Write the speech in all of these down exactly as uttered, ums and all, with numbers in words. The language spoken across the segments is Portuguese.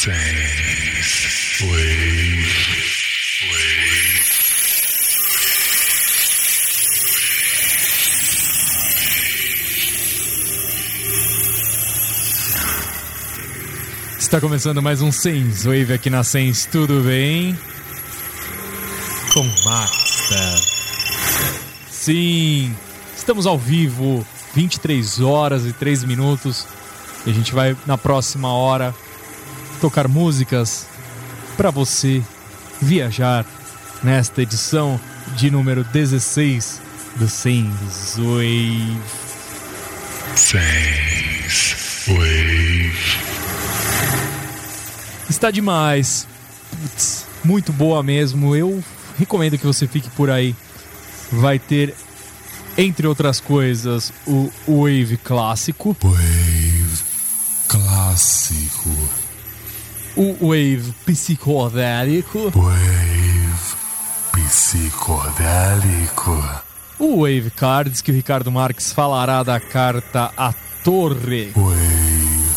Sense Wave. Wave. Está começando mais um Sense Wave aqui na Sense, tudo bem? Com Maxter. Sim, estamos ao vivo, vinte e três horas e três minutos. E a gente vai, na próxima hora, tocar músicas para você viajar nesta edição de número dezesseis do Sense Wave. Sense Wave. Está demais. Putz, muito boa mesmo. Eu recomendo que você fique por aí. Vai ter, entre outras coisas, o Wave clássico. Wave clássico. O Wave psicodélico. Wave psicodélico. O Wave Cards, que o Ricardo Marques falará da carta A Torre. Wave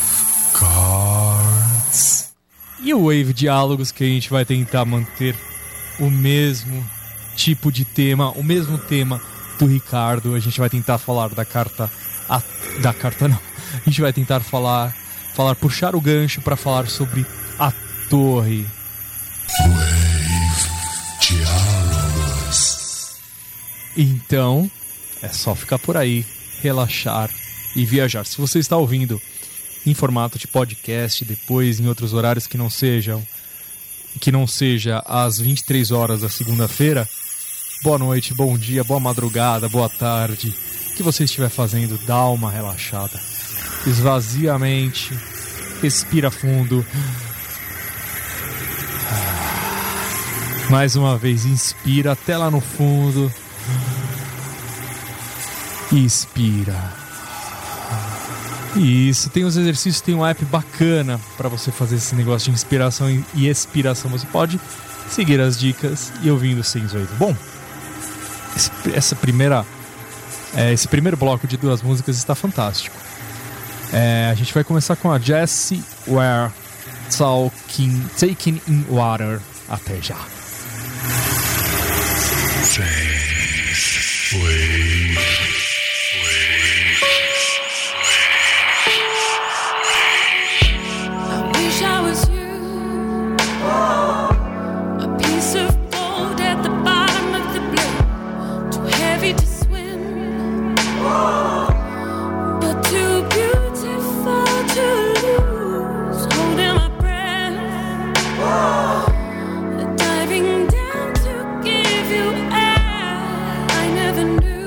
Cards. E o Wave Diálogos, que a gente vai tentar manter o mesmo tipo de tema, o mesmo tema do Ricardo. A gente vai tentar falar da carta... A, da carta não. A gente vai tentar falar, falar puxar o gancho para falar sobre a torre. Wave Diálogos. Então, é só ficar por aí, relaxar e viajar. Se você está ouvindo em formato de podcast, depois em outros horários que não sejam que não seja às vinte e três horas da segunda-feira, boa noite, bom dia, boa madrugada, boa tarde. O que você estiver fazendo, dá uma relaxada, esvazia a mente, respira fundo. Mais uma vez, inspira até lá no fundo e expira. Isso, tem os exercícios, tem um app bacana para você fazer esse negócio de inspiração e expiração. Você pode seguir as dicas e ouvindo o Sense Wave. Bom, esse, essa primeira, é, esse primeiro bloco de duas músicas está fantástico. É, a gente vai começar com a Jessie Ware, Talking, Taking in Water. Até já. Sense Wave. Diving down to give you air I never knew.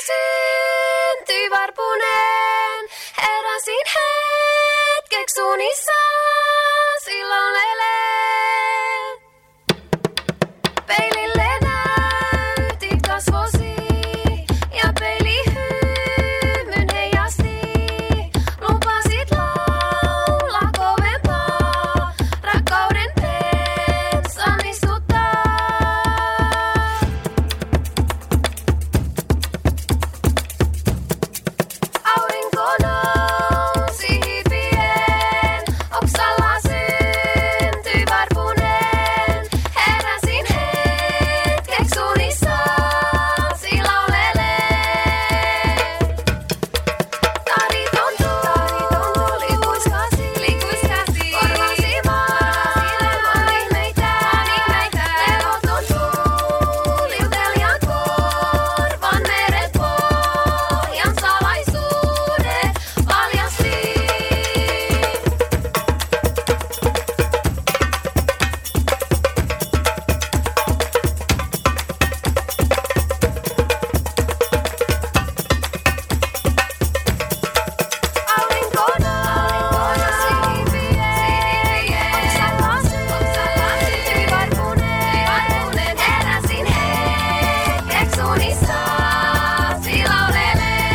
syntyi varpuneen, heräsin hetkeksi unissa, silloin eleen. Peilille näytit kasvosi ja peili hymyn heijasti. Lupasit laulaa kovempaa, rakkauden pensan istuttaa. Aurinko nousi hipien, oksalla syntyi varpuneen. Heräsin hetkeksi unissa, silauleleen. Tariton tuli puiskasi, likuiskasi, korvasi vaan ihmeitä, levoton tuliutelijan korvan meret pohjan salaisuudet paljasti. Aurinko nousi hipien, oksalla syntyi varpuneen. Heräsin hetkeksi unissa, silauleleen.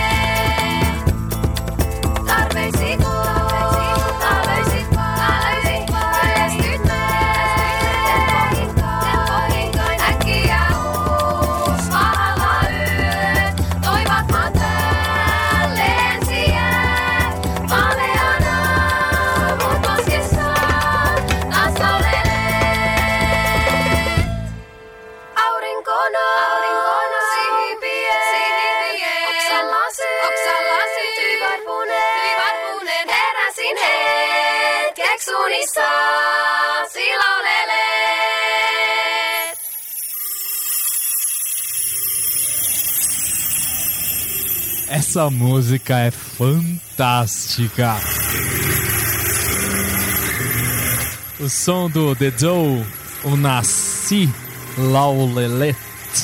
Tarpeeksi ta löysit, kyllästyt tempohinkain. Äkkiä uusvahalla yöt toivat matälleen sijään. Paleana mut poskessaan taas laulelee. Aurinko nousi hipien, oksalla syntyi varpuneen. Heräsin hetkeksi unissa, silaulelee. Essa música é fantástica. O som do The Doe, o Nasci Laulelet,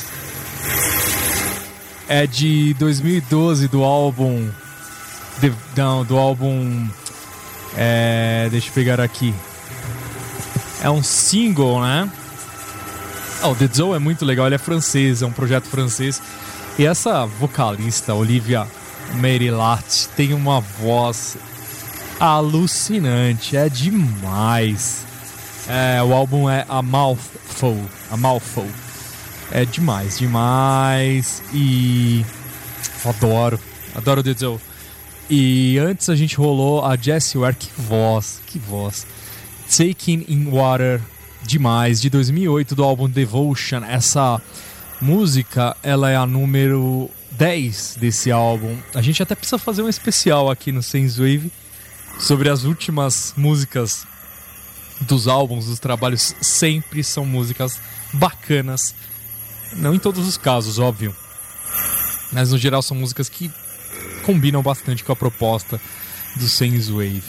é de dois mil e doze, do álbum de, não, do álbum é, deixa eu pegar aqui, é um single, né? Oh, o The Doe é muito legal, ele é francês, é um projeto francês. E essa vocalista, Olivia Merilat, tem uma voz alucinante, é demais. É, o álbum é A Mouthful, A Mouthful. É demais, demais. E adoro, adoro o The Doe. E antes a gente rolou a Jessie Ware, que voz, que voz. Taking in Water, demais, de dois mil e oito, do álbum Devotion. Essa música, ela é a número dez desse álbum. A gente até precisa fazer um especial aqui no Sensewave sobre as últimas músicas dos álbuns, dos trabalhos. Sempre são músicas bacanas. Não em todos os casos, óbvio. Mas no geral são músicas que combinam bastante com a proposta do Sensewave.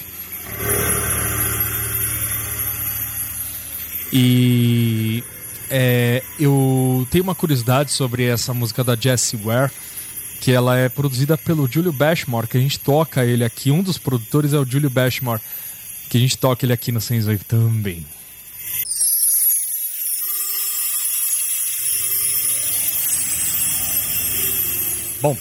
E é, eu tenho uma curiosidade sobre essa música da Jessie Ware, que ela é produzida pelo Julio Bashmore, que a gente toca ele aqui. Um dos produtores é o Julio Bashmore, que a gente toca ele aqui no Sensewave também. Bom,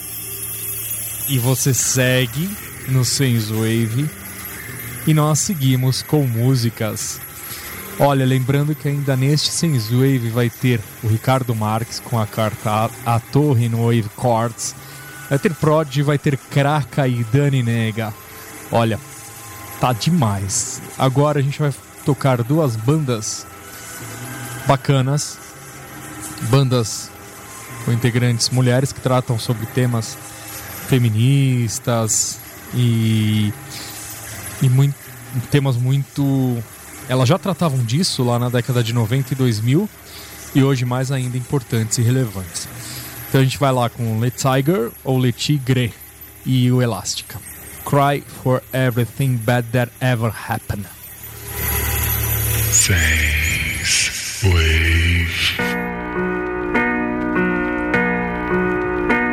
e você segue no Sensewave e nós seguimos com músicas. Olha, lembrando que ainda neste Sensewave vai ter o Ricardo Marques com a carta A, a Torre no Wave Chords. Vai ter Prod, vai ter Kraka e Dani Nega. Olha, tá demais. Agora a gente vai tocar duas bandas bacanas. Bandas com integrantes mulheres que tratam sobre temas feministas e, e muito, temas muito... Elas já tratavam disso lá na década de noventa e dois mil e hoje mais ainda importantes e relevantes. Então a gente vai lá com Le Tiger ou Le Tigre e o Elástica. Cry for everything bad that ever happened. Sensewave.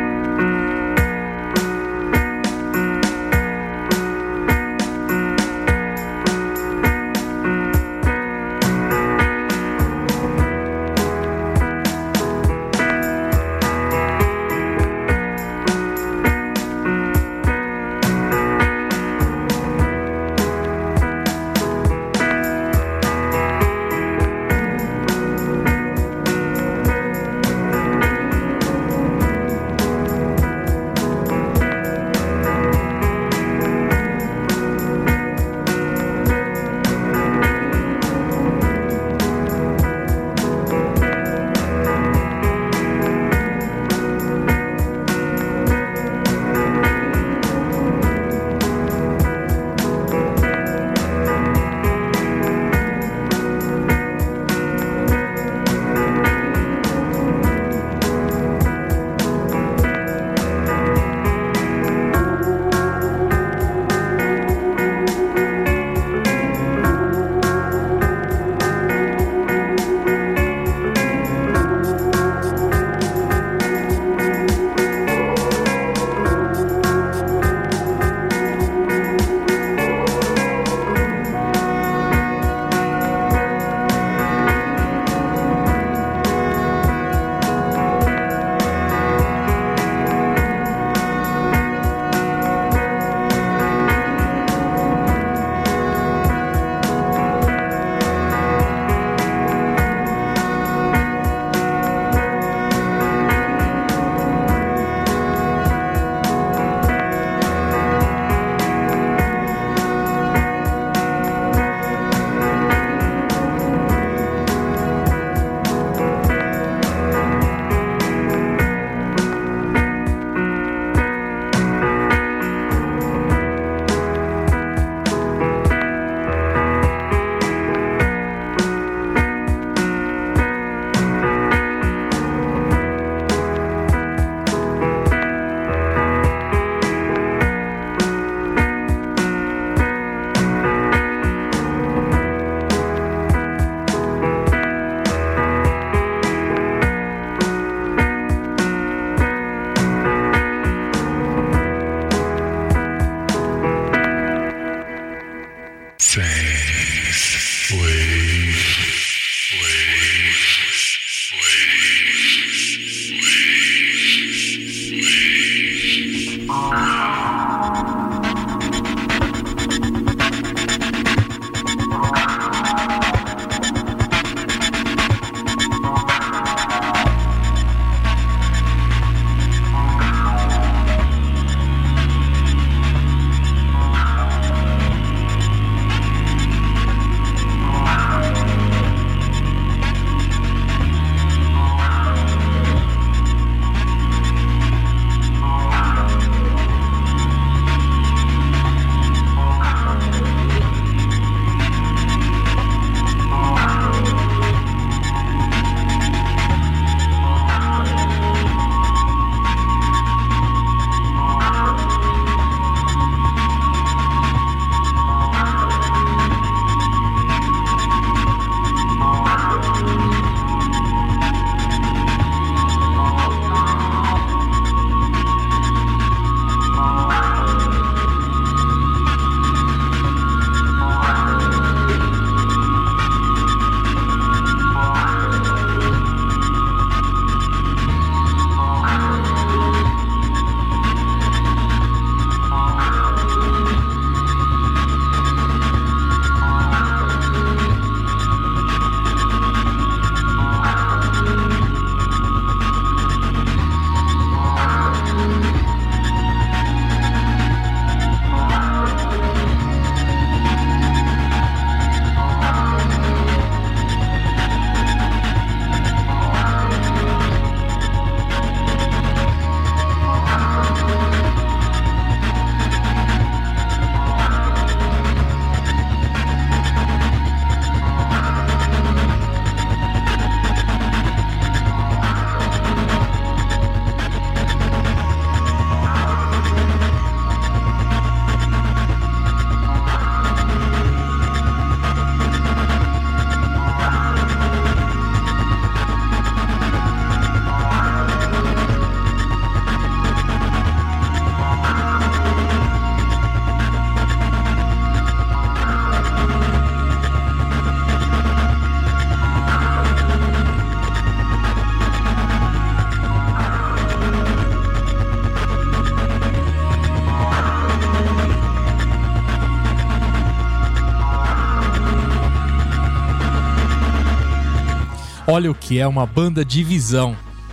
Olha o que é uma banda de visão.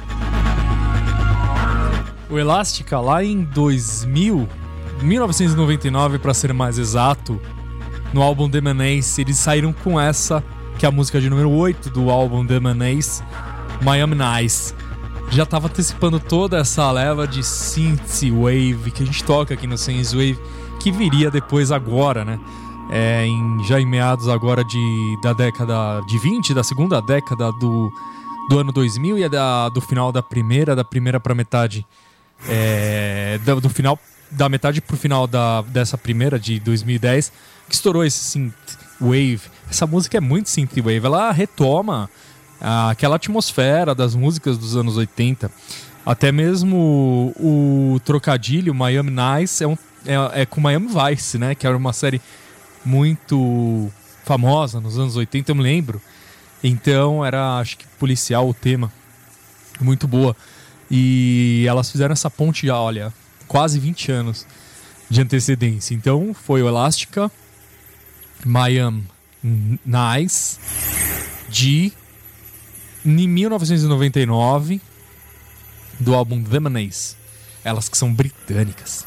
O Elástica, lá em dois mil, mil novecentos e noventa e nove para ser mais exato, no álbum The Menace, eles saíram com essa, que é a música de número oito do álbum The Menace, Miami Nice. Já estava antecipando toda essa leva de synthwave que a gente toca aqui no Synthwave, que viria depois agora, né? É, em, já em meados agora de, da década de vinte, da segunda década do, do ano dois mil e da, do final da primeira, da primeira para metade, é, do, do final, da metade pro final da, dessa primeira de dois mil e dez, que estourou esse synthwave. Essa música é muito synthwave, ela retoma ah, aquela atmosfera das músicas dos anos oitenta. Até mesmo o, o trocadilho Miami Nice é, um, é, é com Miami Vice, né? Que era uma série muito famosa nos anos oitenta, eu me lembro. Então era, acho que policial o tema, muito boa. E elas fizeram essa ponte já, olha, quase vinte anos de antecedência. Então foi o Elástica, Miami Nice, de em mil novecentos e noventa e nove, do álbum The Menace. Elas que são britânicas.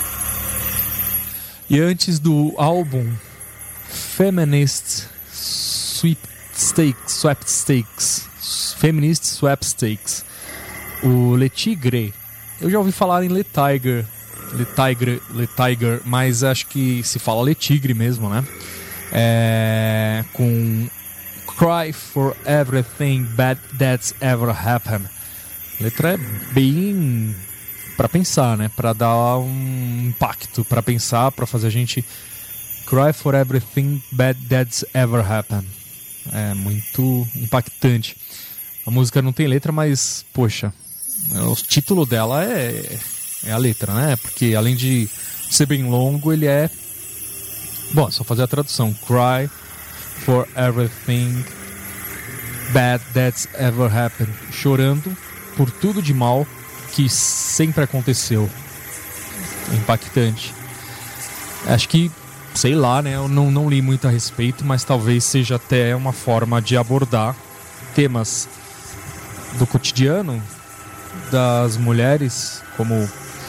E antes do álbum Feminist Sweepstakes, Sweepstakes, Feminist Sweepstakes, o Le Tigre, eu já ouvi falar em Le Tiger, Le Tiger, Le Tiger, mas acho que se fala Le Tigre mesmo, né? É, com Cry for Everything Bad That's Ever Happened. A letra é bem para pensar, né? Para dar um impacto, para pensar, para fazer a gente cry for everything bad that's ever happened. É muito impactante. A música não tem letra, mas, poxa, o título dela é, é a letra, né? Porque além de ser bem longo, ele é... Bom, é só fazer a tradução. Cry for everything bad that's ever happened. Chorando por tudo de mal que sempre aconteceu. É impactante. Acho que, sei lá, né? Eu não, não li muito a respeito, mas talvez seja até uma forma de abordar temas do cotidiano das mulheres, como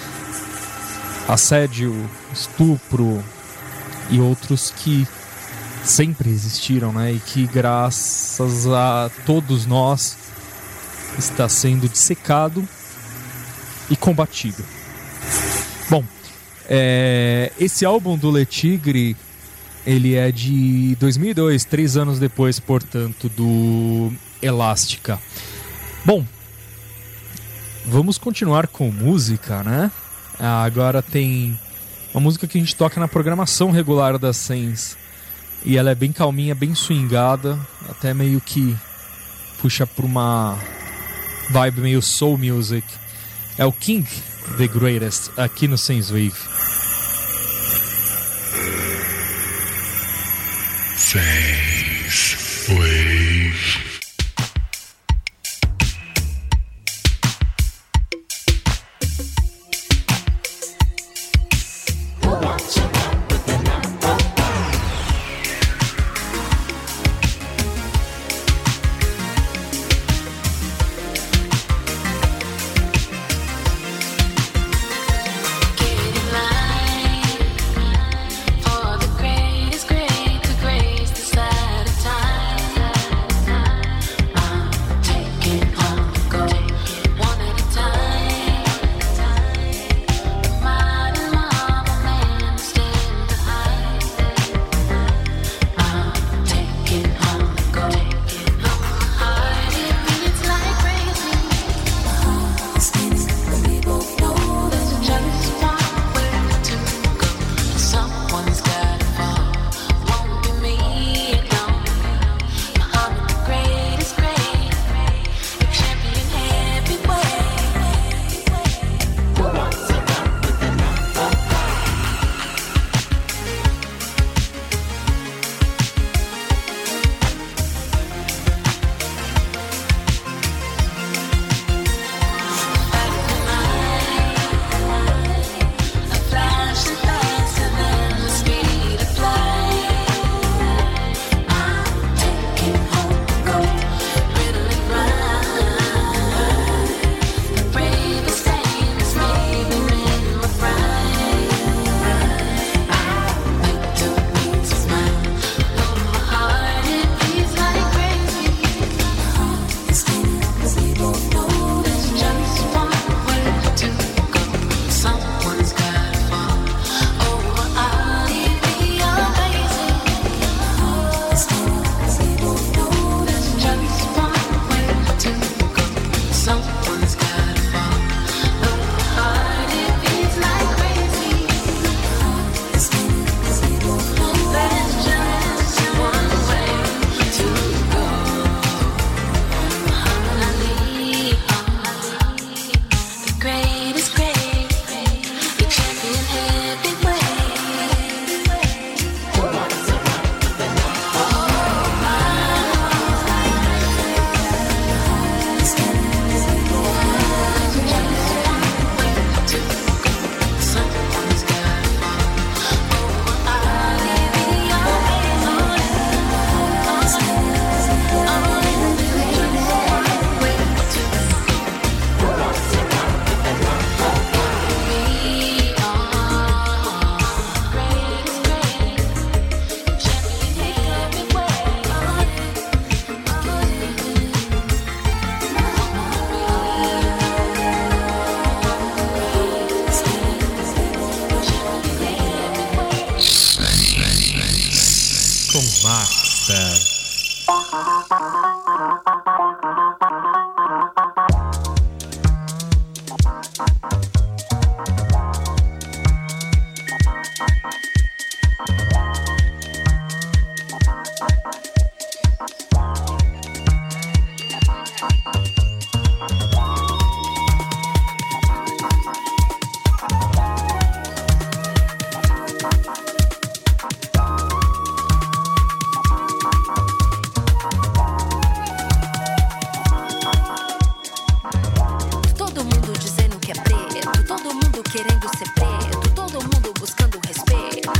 assédio, estupro e outros que sempre existiram, né? E que graças a todos nós está sendo dissecado e combatido. Bom, é, esse álbum do Le Tigre, ele é de dois mil e dois, três anos depois, portanto, do Elástica. Bom, vamos continuar com música, né? Ah, agora tem uma música que a gente toca na programação regular da Sens. E ela é bem calminha, bem swingada, até meio que puxa para uma vibe meio soul music. É o King The Greatest, aqui no Synthwave. Synthwave. For the greatest, great to grace the sun. querendo ser preto, todo mundo buscando respeito.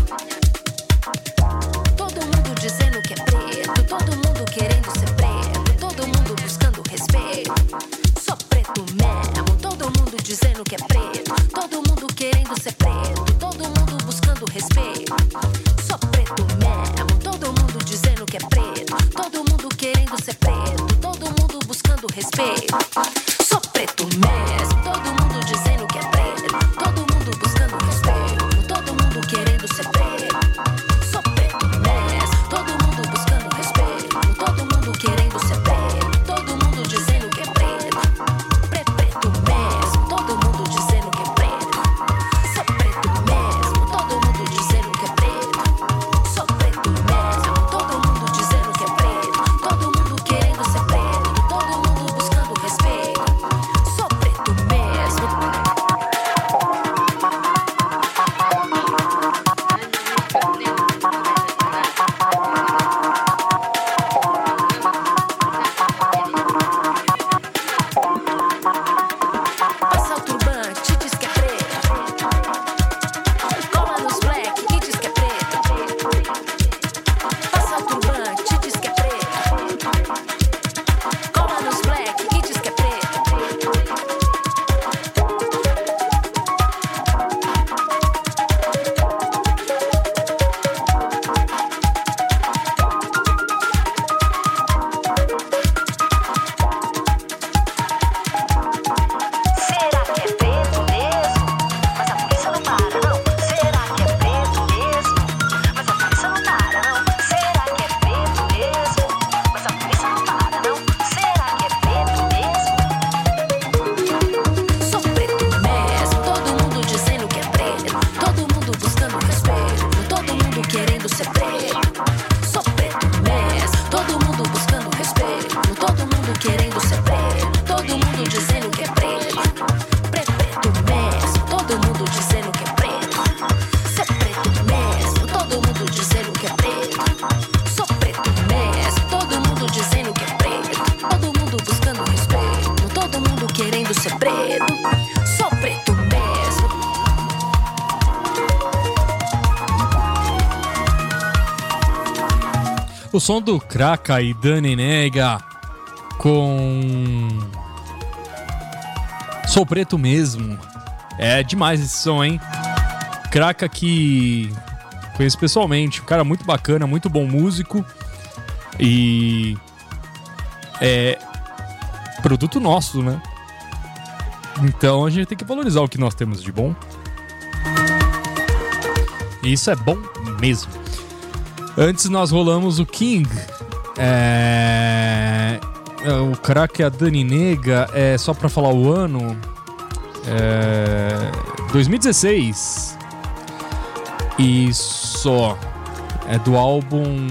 Todo mundo dizendo que é preto, todo mundo querendo ser preto, todo mundo buscando respeito. Sou preto mesmo, todo mundo dizendo que é preto, todo mundo querendo ser preto, todo mundo buscando respeito. Sou preto mesmo, todo mundo dizendo que é preto, todo mundo querendo ser preto, todo mundo buscando respeito. Sou preto mesmo, todo mundo dizendo que é preto, todo mundo buscando respeito, todo mundo querendo ser preto. Sou preto mesmo, todo mundo buscando respeito, todo mundo querendo ser preto, todo mundo dizendo que é preto. Pre preto mesmo, todo mundo dizendo que é preto. Sou preto mesmo, todo mundo dizendo que é preto. Sou preto mesmo, todo mundo dizendo que é preto, todo mundo querendo ser preto, todo mundo buscando respeito. Sou preto mesmo. Passa o turbante, diz que é preto. Cola nos black e diz que é preto. Passa o turbante, diz que é preto. Cola nos black e diz que é preto. Será que é preto mesmo? Mas a polícia não para, não. Será que é preto mesmo? Mas a polícia não para, não. Será que é preto mesmo? Mas a polícia não para, não. Será que é preto mesmo? Sou preto mesmo, todo mundo dizendo que é preto, todo mundo buscando respeito, todo mundo querendo ser preto. Sou preto mesmo, todo mundo buscando respeito, todo mundo querendo ser preto, todo mundo dizendo que é preto. Pre preto mesmo, todo mundo dizendo que é preto. Ser preto mesmo, todo mundo dizendo que é preto. Sou preto mesmo, todo mundo dizendo que é preto, todo mundo buscando respeito, todo mundo querendo ser preto. Sou preto mesmo. O som do Kraka e Dani Nega com Sou Preto Mesmo. É demais esse som, hein? Kraka, que conheço pessoalmente, um cara muito bacana, muito bom músico e é produto nosso, né? Então a gente tem que valorizar o que nós temos de bom. E isso é bom mesmo. Antes nós rolamos o King, é... o Kraka e a Dani Nega, é só pra falar o ano, é... dois mil e dezesseis. E só é do álbum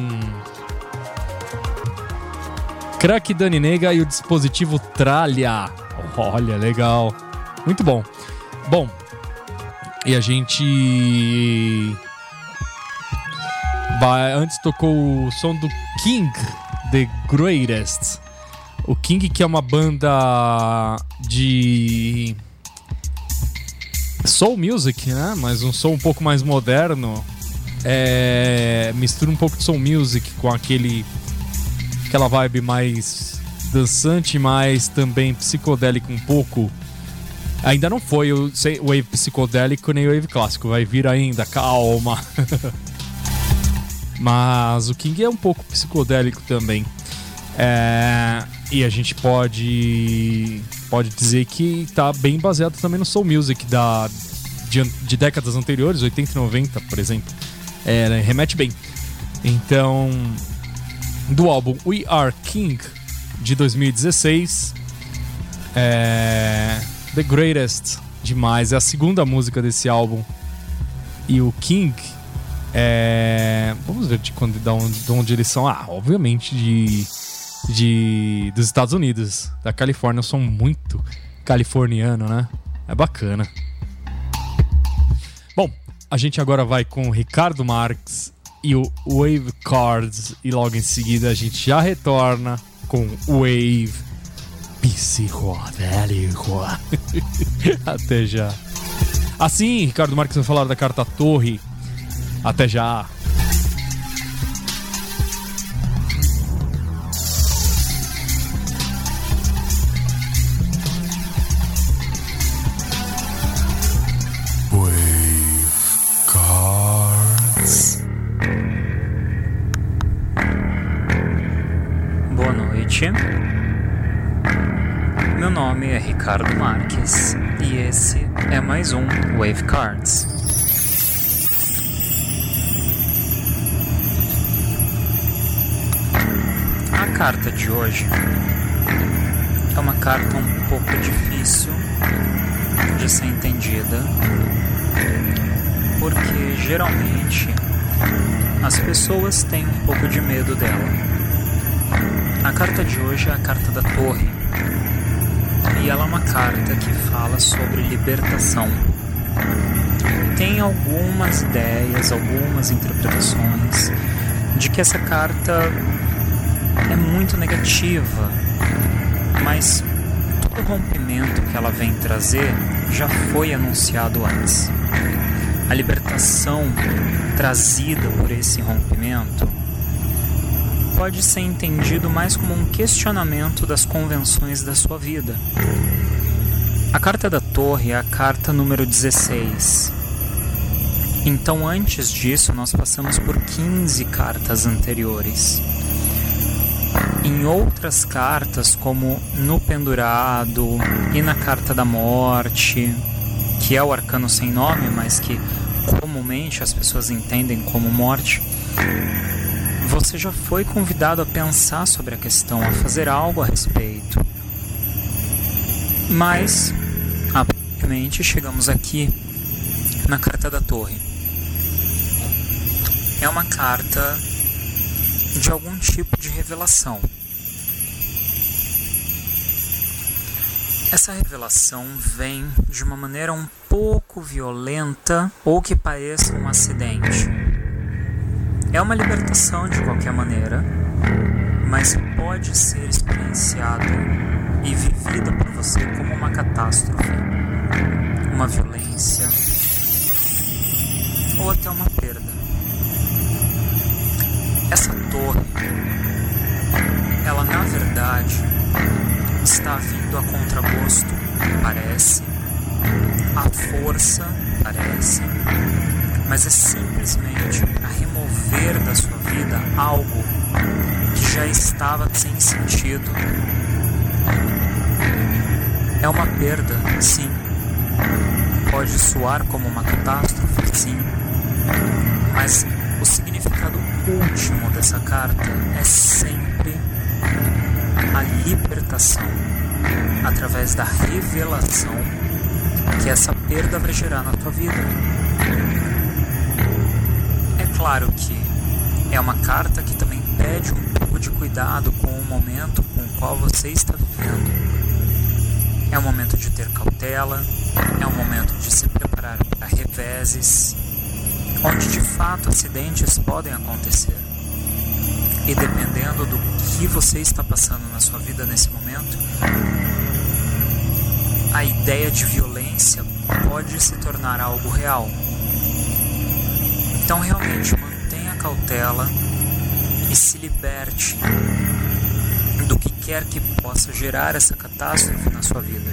Kraka e Dani Nega e o dispositivo Tralha. Olha, legal, muito bom. Bom, e a gente vai, antes tocou o som do King, The Greatest. O King, que é uma banda de soul music, né? Mas um som um pouco mais moderno. É... mistura um pouco de soul music com aquele aquela vibe mais dançante, mas também psicodélico um pouco. Ainda não foi o wave psicodélico nem o wave clássico, vai vir ainda, calma. Mas o King é um pouco psicodélico também. É... E a gente pode pode dizer que tá bem baseado também no soul music da, de, de décadas anteriores, oitenta e noventa, por exemplo. É, remete bem. Então, do álbum We Are King, de dois mil e dezesseis, é... The Greatest, demais. É a segunda música desse álbum. E o King é... vamos ver de, quando, de, onde, de onde eles são. Ah, obviamente de, de dos Estados Unidos, da Califórnia. Eu sou muito californiano, né? É bacana. Bom, a gente agora vai com o Ricardo Marques e o Wave Cards. E logo em seguida a gente já retorna com o Wave Psicodélico. Até já. Assim, Ricardo Marques vai falar da carta Torre. Até já. Boa noite. Meu nome é Ricardo Marques e esse é mais um Wave Cards. A carta de hoje é uma carta um pouco difícil de ser entendida, porque geralmente as pessoas têm um pouco de medo dela. A carta de hoje é a carta da Torre, e ela é uma carta que fala sobre libertação. Tem algumas ideias, algumas interpretações de que essa carta é muito negativa, mas todo rompimento que ela vem trazer já foi anunciado antes. A libertação trazida por esse rompimento pode ser entendido mais como um questionamento das convenções da sua vida. A carta da Torre é a carta número dezesseis. Então, antes disso, nós passamos por quinze cartas anteriores. Em outras cartas, como no Pendurado e na Carta da Morte, que é o arcano sem nome, mas que comumente as pessoas entendem como morte, você já foi convidado a pensar sobre a questão, a fazer algo a respeito. Mas, aparentemente, chegamos aqui na Carta da Torre. É uma carta de algum tipo de revelação. Essa revelação vem de uma maneira um pouco violenta ou que pareça um acidente. É uma libertação de qualquer maneira, mas pode ser experienciada e vivida por você como uma catástrofe, uma violência ou até uma perda. Essa torre, ela na verdade está vindo a contragosto, parece, à força, parece, mas é simplesmente para remover da sua vida algo que já estava sem sentido. É uma perda, sim. Pode soar como uma catástrofe, sim. Mas o significado último dessa carta é sempre a libertação através da revelação que essa perda vai gerar na tua vida. Claro que é uma carta que também pede um pouco de cuidado com o momento com o qual você está vivendo. É um momento de ter cautela, é um momento de se preparar para reveses, onde de fato acidentes podem acontecer. E dependendo do que você está passando na sua vida nesse momento, a ideia de violência pode se tornar algo real. Então realmente mantenha cautela e se liberte do que quer que possa gerar essa catástrofe na sua vida.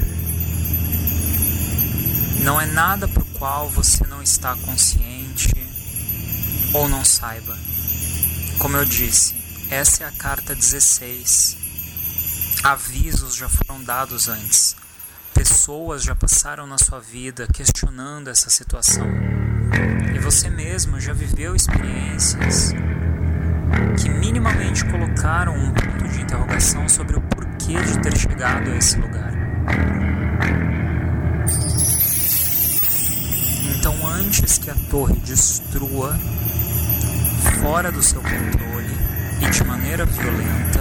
Não é nada por qual você não está consciente ou não saiba. Como eu disse, essa é a carta dezesseis. Avisos já foram dados antes. Pessoas já passaram na sua vida questionando essa situação. E você mesmo já viveu experiências que minimamente colocaram um ponto de interrogação sobre o porquê de ter chegado a esse lugar. Então, antes que a torre destrua, fora do seu controle e de maneira violenta,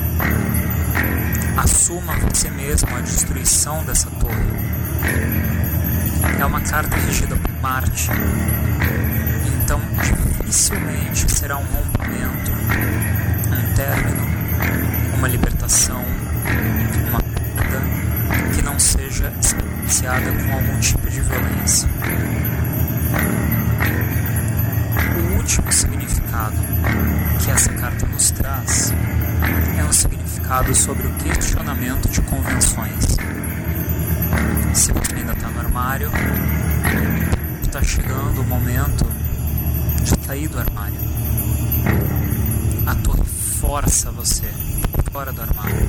assuma você mesmo a destruição dessa torre. É uma carta regida por Marte, então dificilmente será um rompimento, um término, uma libertação, uma perda que não seja experienciada com algum tipo de violência. focado sobre o questionamento de convenções. Se você ainda está no armário, está chegando o momento de sair do armário. A torre força você fora do armário.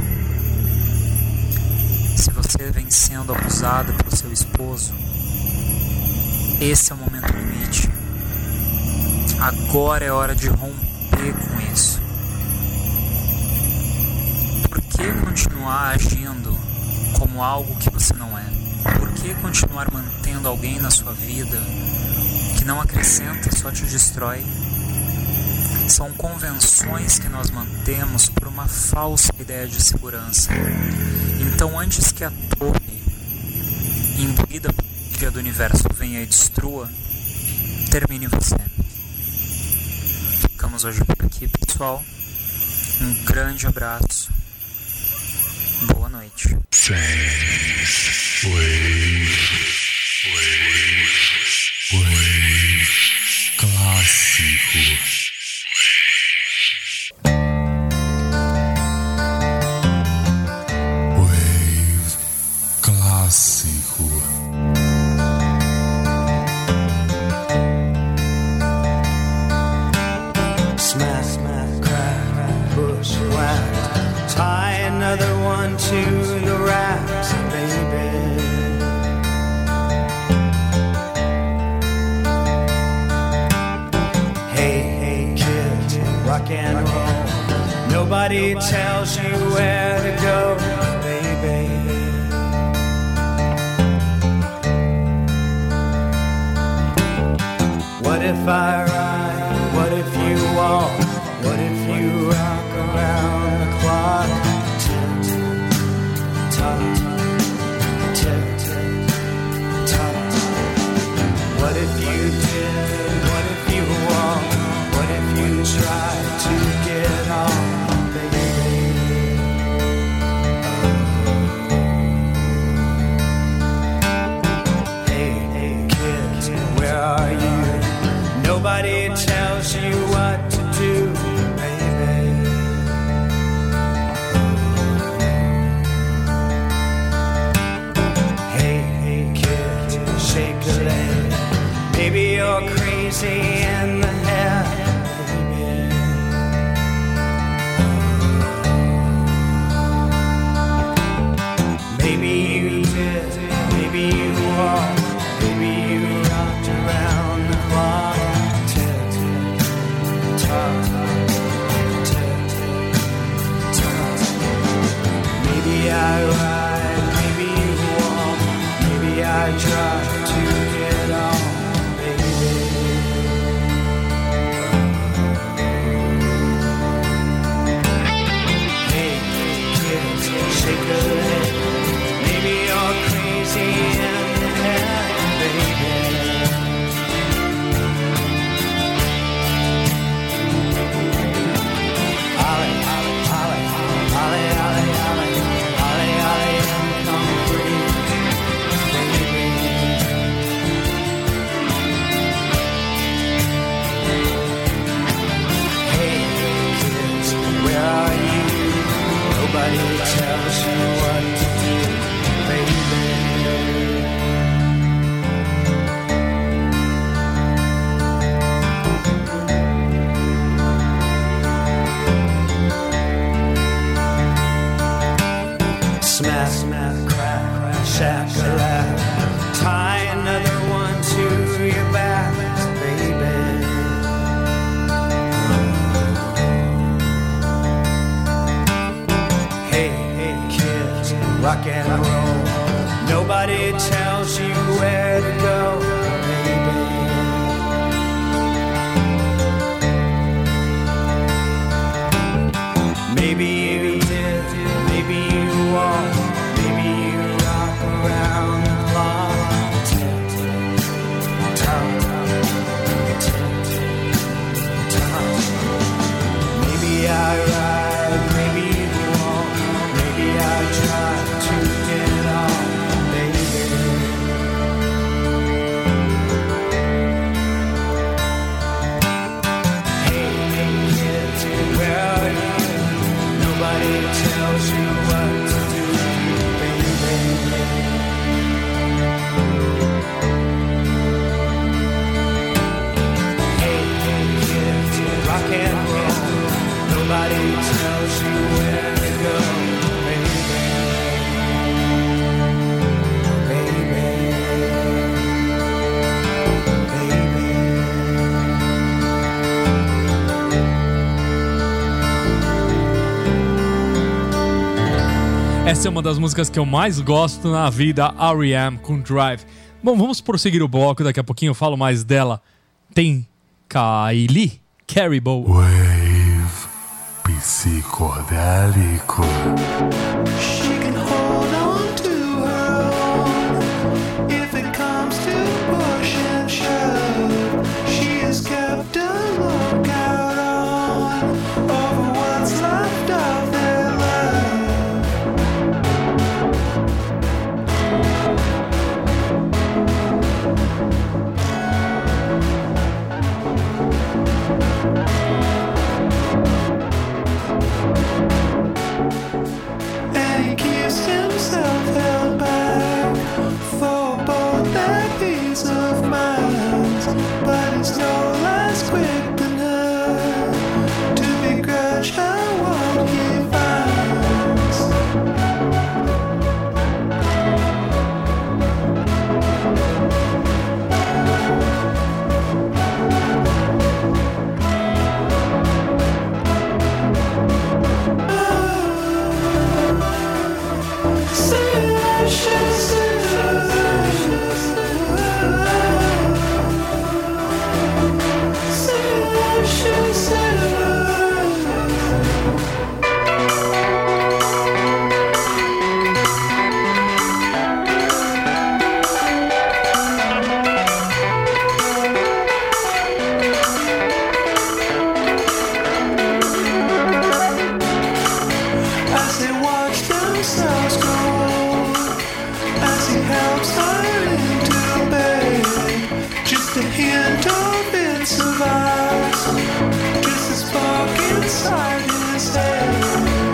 Se você vem sendo abusada pelo seu esposo, esse é o momento limite. Agora é hora de romper com isso. Por que continuar agindo como algo que você não é? Por que continuar mantendo alguém na sua vida que não acrescenta, só te destrói? São convenções que nós mantemos por uma falsa ideia de segurança. Então, antes que a torre, imbuída pela energia do universo, venha e destrua, termine você. Ficamos hoje por aqui, pessoal. Um grande abraço. Boa noite. Seis, wave, wave, wave, clássico. Wave, clássico. Smack, smack, crack, bush whack. Tie another one to the racks, baby. Hey, hey, kid, rock and roll. Nobody tells you where to go, baby. What if I ride? What if you walk? What if you rock around the clock? Tick, tock, tick, tock. What if you did? What if you walk? What if you tried to get on, baby? Hey, hey, kid, where are you? Nobody tells you what to do, baby. Hey, hey, kid, shake a leg. Maybe you're crazy in the head, baby. Maybe you did, maybe you walked, maybe you rocked around the clock. Maybe I ride, maybe you walk, maybe I try to get on, baby. Essa é uma das músicas que eu mais gosto na vida, R E M com Drive. Bom, vamos prosseguir o bloco, daqui a pouquinho eu falo mais dela. Tem Kylie, Caribou. Wave psicodélico. She can hold on to her own if it comes to push and shove. She has kept a lookout on over what's left of their love. And he keeps himself held back for both their peace of minds, but he's no less quick than her to begrudge her what he finds. As they watch themselves grow, as he helps her into bed, just a hint of it survives, just a spark inside his head.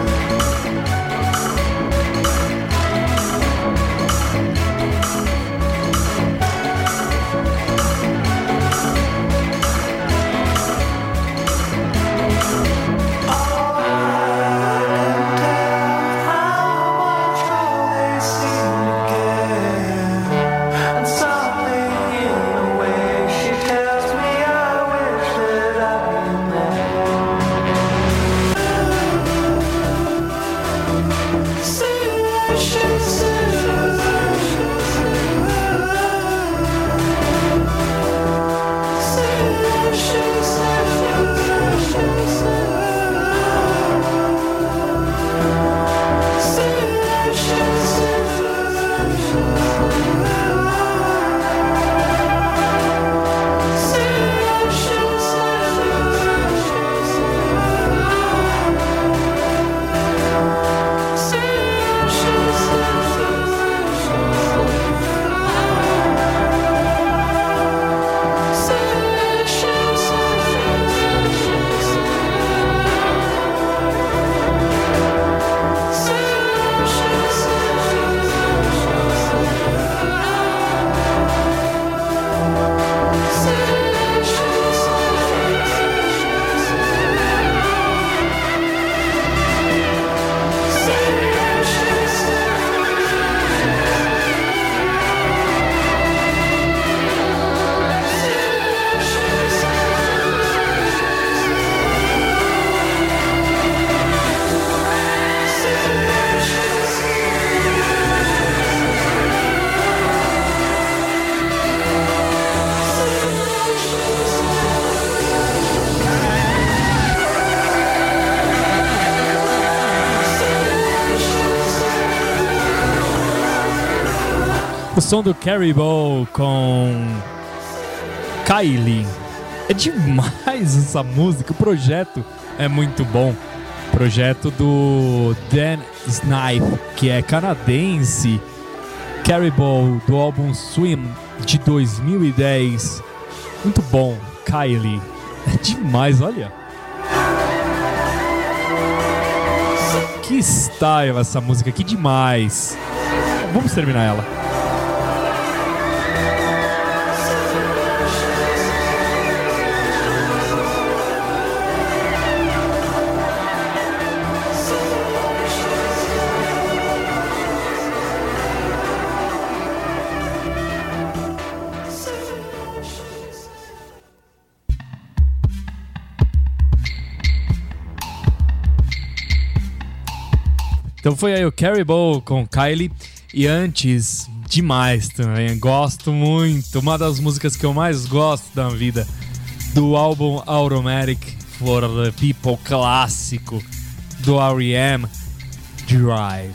O som do Caribou com Kylie. É demais essa música, o projeto é muito bom. Projeto do Dan Snipe, que é canadense. Caribou, do álbum Swim, de dois mil e dez. Muito bom, Kylie. É demais, olha. Que style essa música, que demais. Vamos terminar ela. Então foi aí o Caribou com Kylie. E antes, demais também, gosto muito. Uma das músicas que eu mais gosto da vida, do álbum Automatic for the People, clássico do R E M, Drive.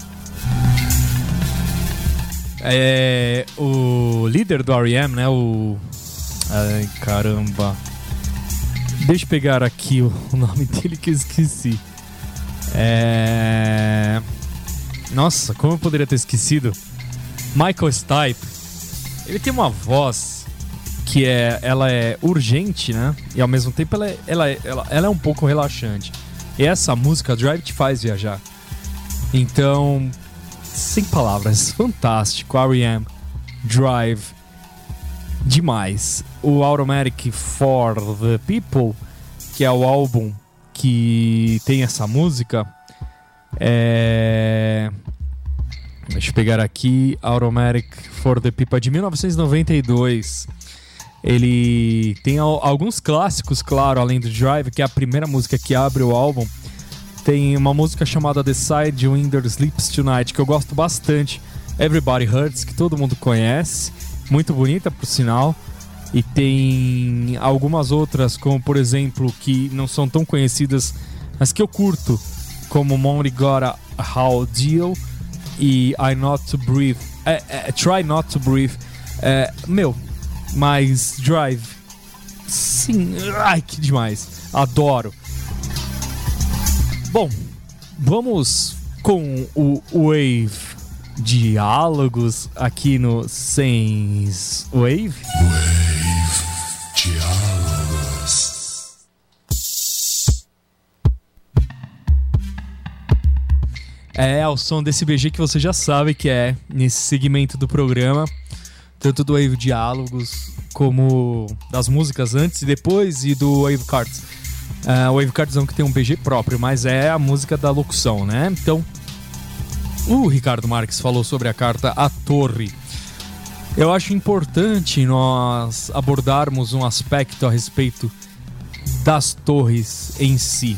É, o líder do R E M, né, o... Ai, caramba. Deixa eu pegar aqui o nome dele que eu esqueci. É... Nossa, como eu poderia ter esquecido? Michael Stipe. Ele tem uma voz que é, ela é urgente, né? E ao mesmo tempo ela é, ela, é, ela, ela é um pouco relaxante. E essa música, Drive, te faz viajar. Então, sem palavras, fantástico. R E M, Drive, demais. O Automatic for the People, que é o álbum que tem essa música, é... Deixa eu pegar aqui. Automatic for the People, de mil novecentos e noventa e dois. Ele tem al- alguns clássicos, claro, além do Drive, que é a primeira música que abre o álbum. Tem uma música chamada The Side Winder Sleeps Tonight, que eu gosto bastante. Everybody Hurts, que todo mundo conhece, muito bonita por sinal. E tem algumas outras, como por exemplo, que não são tão conhecidas, mas que eu curto, como Money Got a How Deal e I Not to Breathe, é, é, Try Not to Breathe. É, meu, mas Drive, sim, ai que demais, adoro. Bom, vamos com o Wave Diálogos aqui no Sense Wave. Diálogos. É o som desse B G que você já sabe que é nesse segmento do programa, tanto do Wave Diálogos como das músicas antes e depois e do Wave Cards. Uh, o Wave Cards é um que tem um B G próprio, mas é a música da locução, né? Então, o Ricardo Marques falou sobre a carta A Torre. Eu acho importante nós abordarmos um aspecto a respeito das torres em si.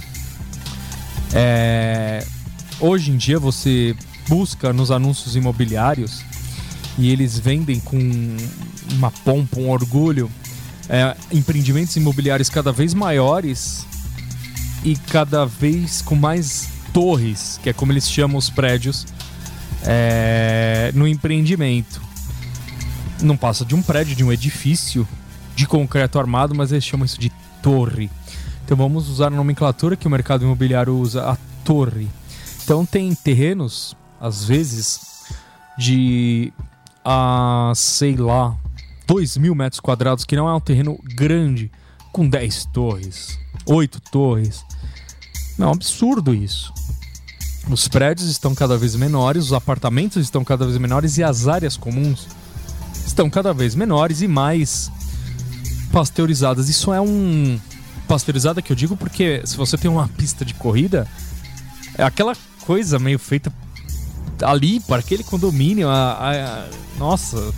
É... Hoje em dia você busca nos anúncios imobiliários e eles vendem com uma pompa, um orgulho, é, empreendimentos imobiliários cada vez maiores e cada vez com mais torres, que é como eles chamam os prédios, é, no empreendimento. Não passa de um prédio, de um edifício de concreto armado, mas eles chamam isso de torre. Então vamos usar a nomenclatura que o mercado imobiliário usa, a torre. Então tem terrenos, às vezes, de, ah, sei lá, dois mil metros quadrados, que não é um terreno grande, com dez torres, oito torres. Não, é um absurdo isso. Os prédios estão cada vez menores, os apartamentos estão cada vez menores e as áreas comuns estão cada vez menores e mais pasteurizadas. Isso é um... Pasteurizada que eu digo porque se você tem uma pista de corrida, é aquela coisa meio feita ali para aquele condomínio. A, a, a, nossa,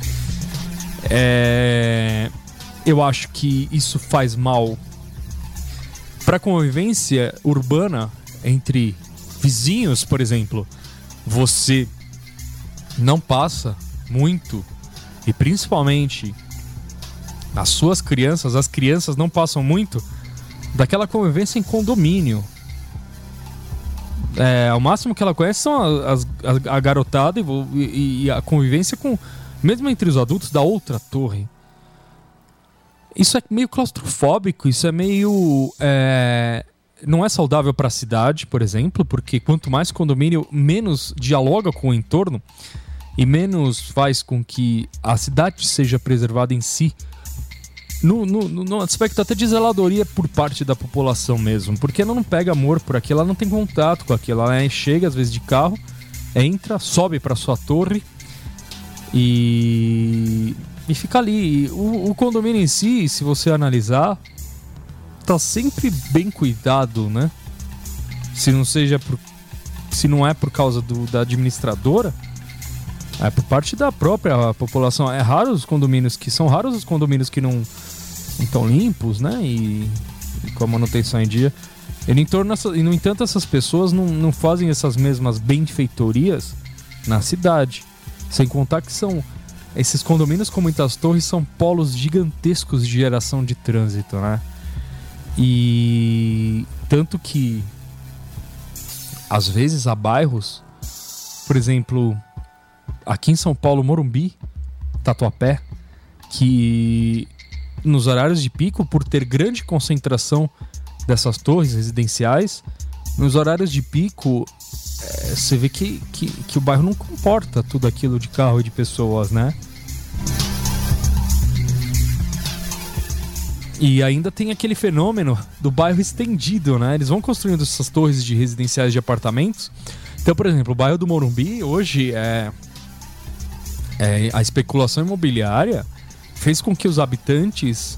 é, eu acho que isso faz mal para a convivência urbana entre vizinhos, por exemplo. Você não passa muito, e principalmente as suas crianças, as crianças não passam muito daquela convivência em condomínio. É, o máximo que ela conhece são as, as, a garotada e, e, e a convivência com, mesmo entre os adultos, da outra torre. Isso é meio claustrofóbico, isso é meio... É, não é saudável para a cidade, por exemplo, porque quanto mais condomínio, menos dialoga com o entorno e menos faz com que a cidade seja preservada em si. No, no, no aspecto até de zeladoria por parte da população mesmo, porque ela não pega amor por aquilo, ela não tem contato com aquilo, ela é, chega às vezes de carro, entra, sobe para sua torre e, e fica ali. O, o condomínio em si, se você analisar, tá sempre bem cuidado, né? Se não seja por, se não é por causa do, da administradora, é por parte da própria população. É raro os condomínios que são raros os condomínios que não estão limpos, né? E, e com a manutenção em dia. E no, entorno, e no entanto, essas pessoas não, não fazem essas mesmas benfeitorias na cidade. Sem contar que são esses condomínios com muitas torres são polos gigantescos de geração de trânsito, né? E tanto que às vezes há bairros, por exemplo, aqui em São Paulo, Morumbi, Tatuapé, que nos horários de pico, por ter grande concentração dessas torres residenciais, nos horários de pico, é, você vê que, que, que o bairro não comporta tudo aquilo de carro e de pessoas, né? E ainda tem aquele fenômeno do bairro estendido, né? Eles vão construindo essas torres de residenciais de apartamentos. Então, por exemplo, o bairro do Morumbi, hoje, é, é a especulação imobiliária fez com que os habitantes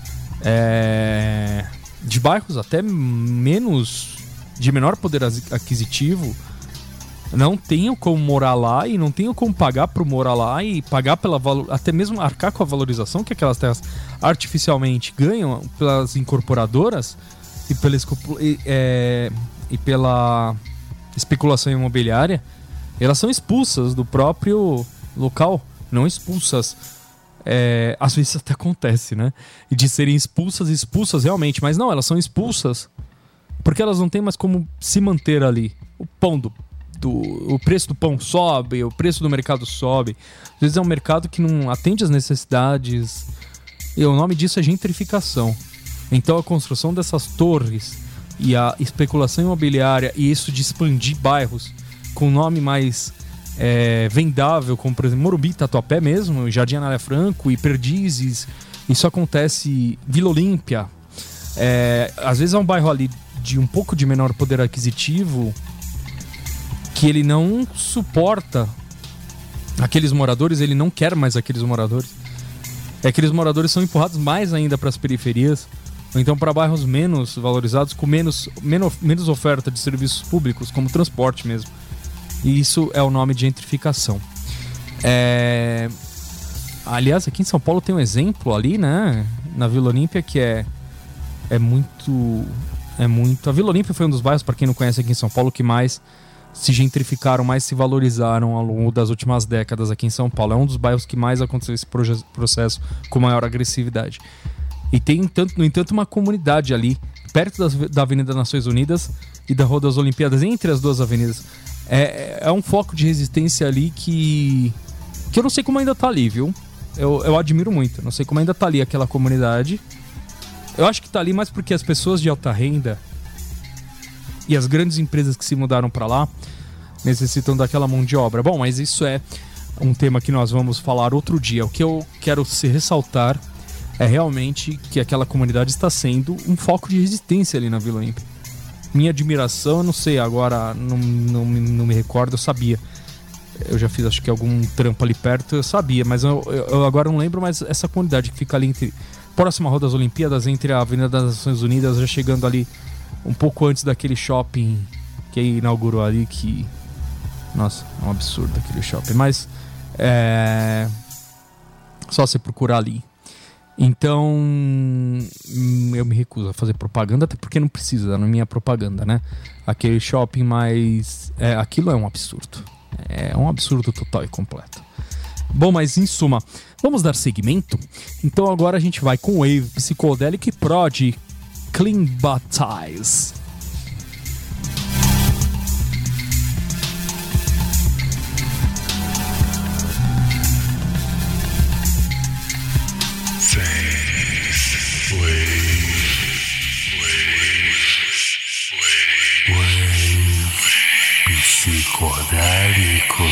é, de bairros até menos, de menor poder aquisitivo, não tenham como morar lá e não tenham como pagar para morar lá e pagar pela valor, até mesmo arcar com a valorização que aquelas terras artificialmente ganham pelas incorporadoras e pela, e, é, e pela especulação imobiliária. Elas são expulsas do próprio local, não expulsas. É, às vezes até acontece, né? E de serem expulsas, expulsas realmente, mas não, elas são expulsas porque elas não têm mais como se manter ali. O pão do Do, o preço do pão sobe, o preço do mercado sobe. Às vezes é um mercado que não atende às necessidades. E o nome disso é gentrificação. Então a construção dessas torres e a especulação imobiliária e isso de expandir bairros com nome mais é, vendável, como por exemplo Morumbi, Tatuapé mesmo, Jardim Anália Franco e Perdizes. Isso acontece Vila Olímpia. É, às vezes é um bairro ali de um pouco de menor poder aquisitivo, que ele não suporta aqueles moradores, ele não quer mais aqueles moradores. É, aqueles moradores são empurrados mais ainda para as periferias, ou então para bairros menos valorizados, com menos, menos, menos oferta de serviços públicos, como transporte mesmo. E isso é o nome de gentrificação. É... Aliás, aqui em São Paulo tem um exemplo ali, né? Na Vila Olímpia, que é, é muito... É muito... A Vila Olímpia foi um dos bairros, para quem não conhece aqui em São Paulo, que mais se gentrificaram, mais se valorizaram ao longo das últimas décadas aqui em São Paulo. É um dos bairros que mais aconteceu esse processo com maior agressividade. E tem, tanto, no entanto, uma comunidade ali, perto das, da Avenida Nações Unidas e da Rua das Olimpíadas, entre as duas avenidas. É, é um foco de resistência ali que, que eu não sei como ainda tá ali, viu? Eu, eu admiro muito, não sei como ainda tá ali aquela comunidade. Eu acho que tá ali mais porque as pessoas de alta renda e as grandes empresas que se mudaram para lá necessitam daquela mão de obra. Bom, mas isso é um tema que nós vamos falar outro dia. O que eu quero se ressaltar é realmente que aquela comunidade está sendo um foco de resistência ali na Vila Olímpia. Minha admiração, eu não sei, agora não, não, não me recordo, eu sabia. Eu já fiz acho que algum trampo ali perto, eu sabia, mas eu, eu agora não lembro mais essa comunidade que fica ali entre, próxima à Rua das Olimpíadas, entre a Avenida das Nações Unidas, já chegando ali um pouco antes daquele shopping que inaugurou ali, que... Nossa, é um absurdo aquele shopping. Mas é... só você procurar ali. Então, eu me recuso a fazer propaganda, até porque não precisa, não é minha propaganda, né? Aquele shopping, mas... É, aquilo é um absurdo. É um absurdo total e completo. Bom, mas em suma, vamos dar seguimento? Então agora a gente vai com Wave, Psychedelic Prod, Clean Baptize. Psicodélico.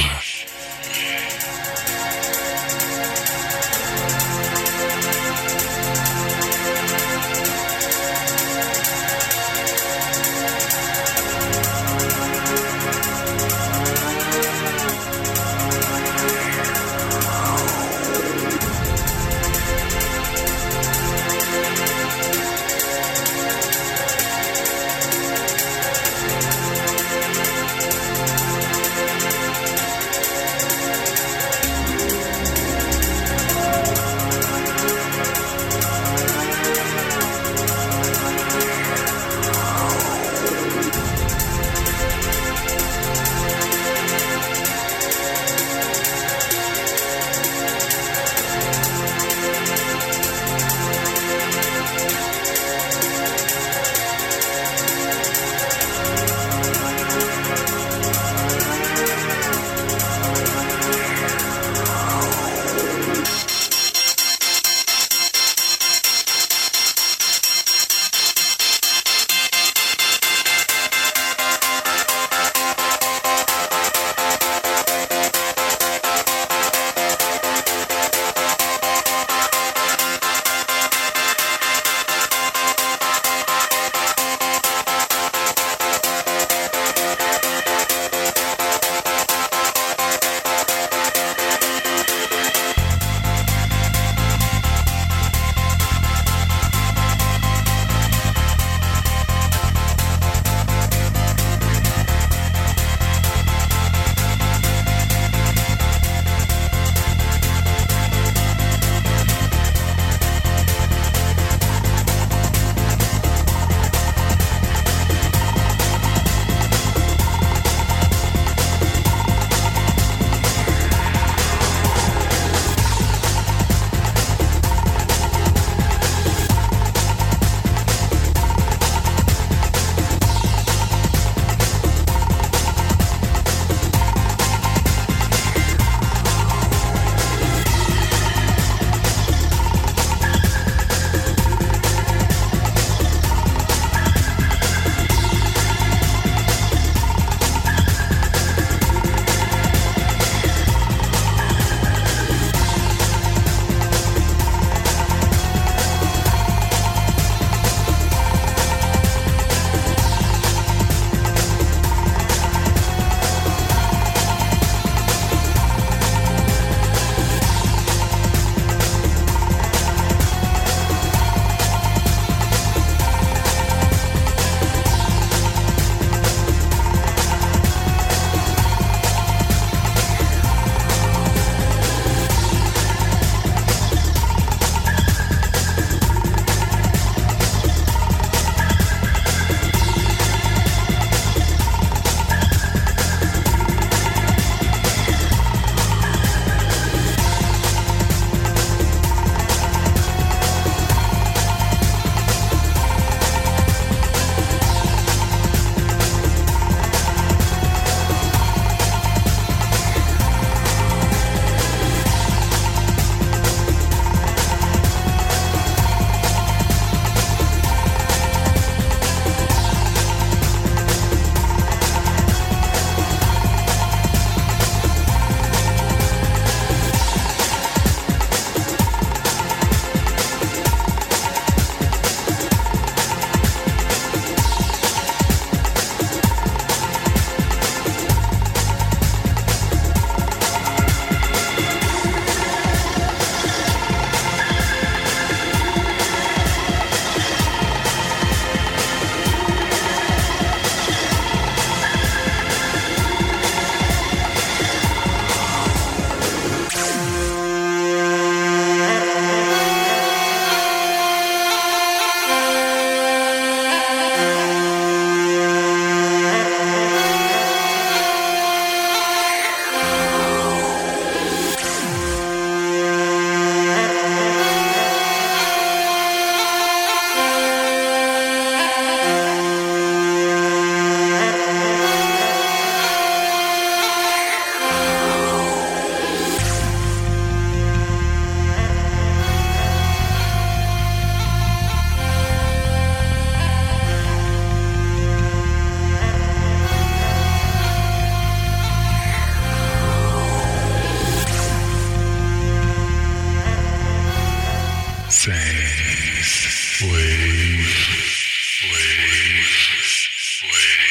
Sense wave, wave, wave.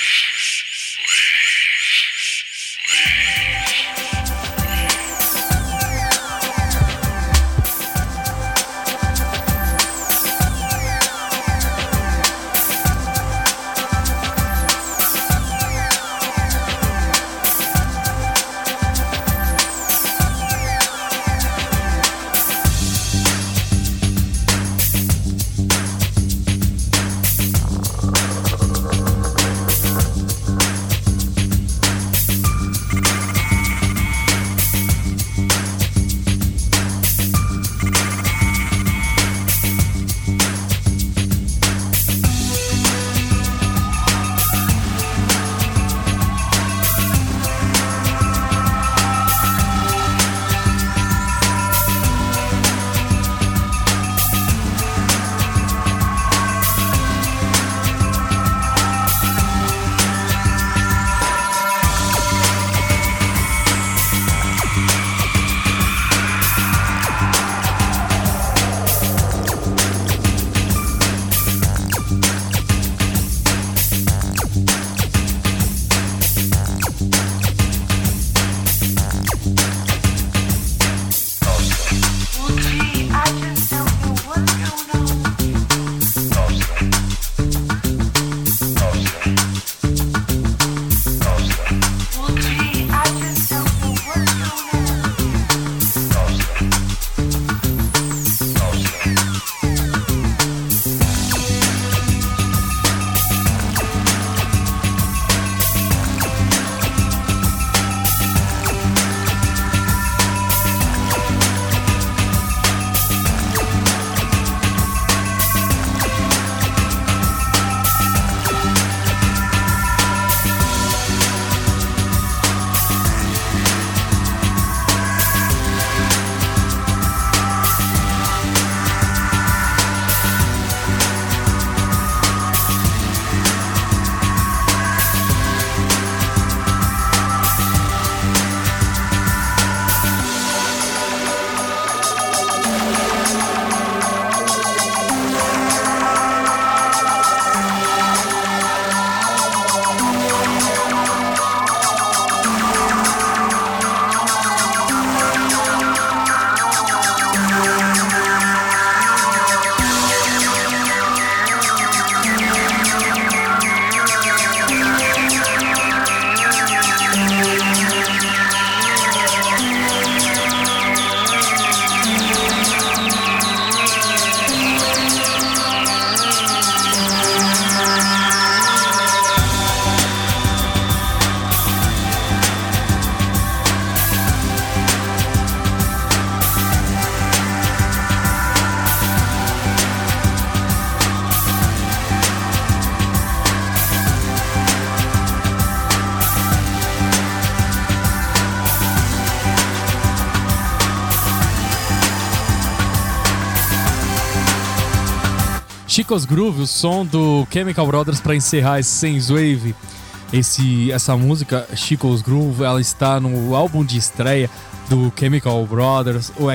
Chico's Groove, o som do Chemical Brothers para encerrar esse Sense Wave. Esse, essa música, Chico's Groove, ela está no álbum de estreia do Chemical Brothers, o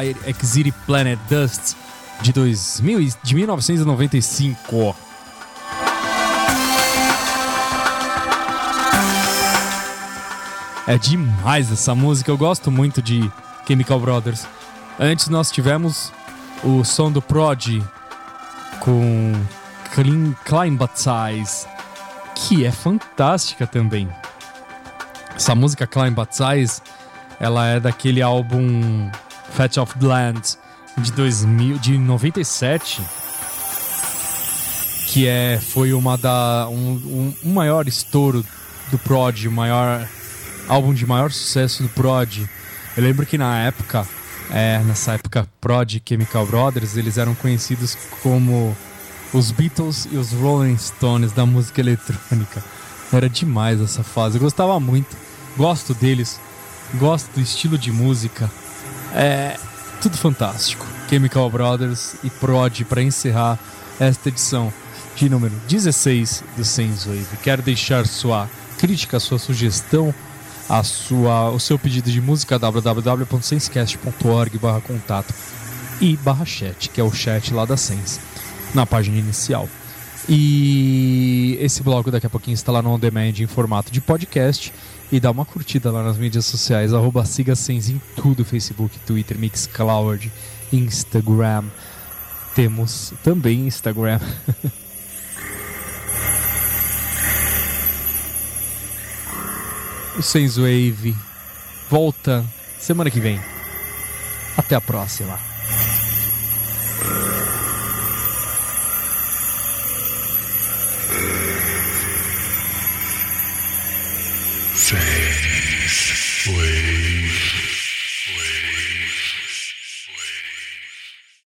Exile Planet Dust, de, dois mil, de mil novecentos e noventa e cinco. É demais essa música, eu gosto muito de Chemical Brothers. Antes nós tivemos o som do Prod com Clean, Climb But Size, que é fantástica também. Essa música Climb But Size, ela é daquele álbum Fat of the Land de dois mil, de noventa e sete, que é, foi uma da, um, um, um maior estouro do Prod, o maior álbum de maior sucesso do Prod. Eu lembro que na época, é, nessa época Prod e Chemical Brothers, eles eram conhecidos como os Beatles e os Rolling Stones da música eletrônica. Era demais essa fase, eu gostava muito, gosto deles, gosto do estilo de música, é tudo fantástico. Chemical Brothers e Prod para encerrar esta edição de número dezesseis do Sense Wave. Quero deixar sua crítica, sua sugestão, a sua, o seu pedido de música, w w w ponto sensecast ponto org barra contato. e barra chat, que é o chat lá da Sense, na página inicial. E esse blog daqui a pouquinho está lá no On Demand em formato de podcast. E dá uma curtida lá nas mídias sociais, arroba siga Sense em tudo, Facebook, Twitter, Mixcloud, Instagram. Temos também Instagram. O Sensewave volta semana que vem. Até a próxima. Sense Wave.